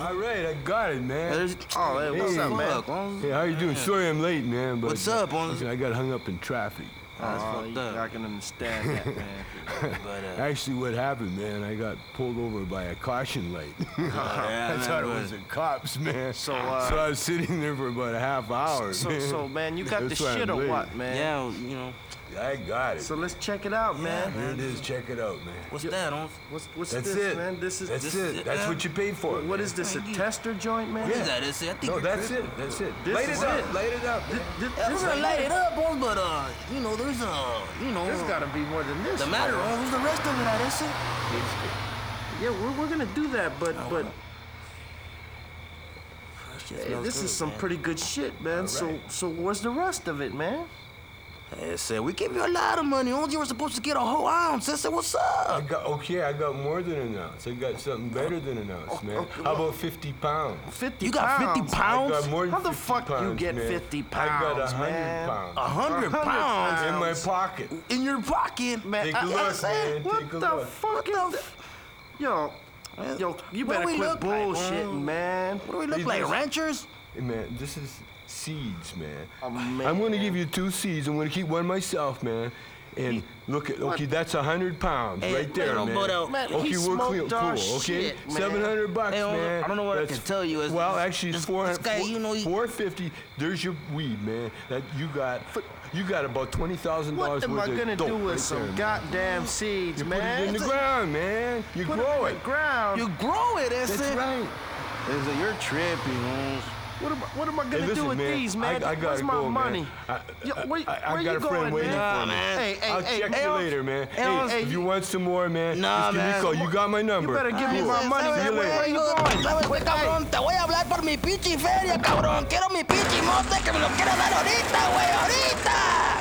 All right, I got it, man. Oh, hey, what's up, man? Hey, how you doing? Sorry I'm late, man. But What's up, listen, I got hung up in traffic. I can understand that, man. But, Actually, what happened, man, I got pulled over by a caution light. yeah, I thought it was the cops, man. So, I was sitting there for about a half hour, man. Man, you got the That's why I'm shit or late. what, man? yeah, you know. I got it. So let's check it out, man. Here it is. Check it out, man. What's that, Holmes? What's That's this, it. man? This is That's it. That's what you paid for. What is this? A tester joint, man? What is that? I think No, you're that's tripping. it. That's it. This Light is it up. it. Light it up. Yeah, we're gonna light it up, Holmes, but you know, there's you know. There's gotta be more than this. The matter, man. Holmes, the rest of it, I guess. Yeah, we're gonna do that, but hey, this is some pretty good shit, man. So where's the rest of it, man? I said, we gave you a lot of money. Holmes, you were supposed to get a whole ounce. I said, what's up? I got more than an ounce. I got something better than an ounce, man. How about 50 pounds? 50 You got 50 pounds? pounds? I got more than How the 50 fuck pounds, you get man. 50 I got pounds, 100 man? pounds. 100 pounds? In my pocket. In your pocket? Man, Take a look, man. What Take a the look. fuck is that? Yo, you What do better we quit look like, bullshitting, Holmes? man. What do we look These like, is- ranchers? Hey, man, this is seeds, man. Oh, man. I'm gonna give you 2 seeds. I'm gonna keep one myself, man. And look at, okay, that's 100 pounds Hey, right there, man, man. but, Man, he Okay, we're clean, smoked our cool, okay? shit, man. $700, Hey, man. I don't know what I That's- can tell you. Well, actually, it's this 400. guy, you know, 450. There's your weed, man. That you got about $20,000 What worth am I of gonna dope do with right some there, man. goddamn seeds, You man? put it in the ground, man. You Put grow it in it. the ground. You grow it, that's That's it. right. You're tripping, Holmes. What am I gonna Hey, listen, do with man, these, man? I gotta Where's my go, man. money? Yo, where I you got a friend going, waiting man? for me. man. Hey, I'll hey, check hey, you later, man. hey, If you want some more, man, Nah, just give me a man. call. You got my number. You better give me Cool. my money, See man. you Where later. you going? ¿Sabes qué, cabrón? Te voy a hablar por mi pinche feria, cabrón. Quiero mi pinche monte que me lo quiero dar ahorita, güey, ahorita.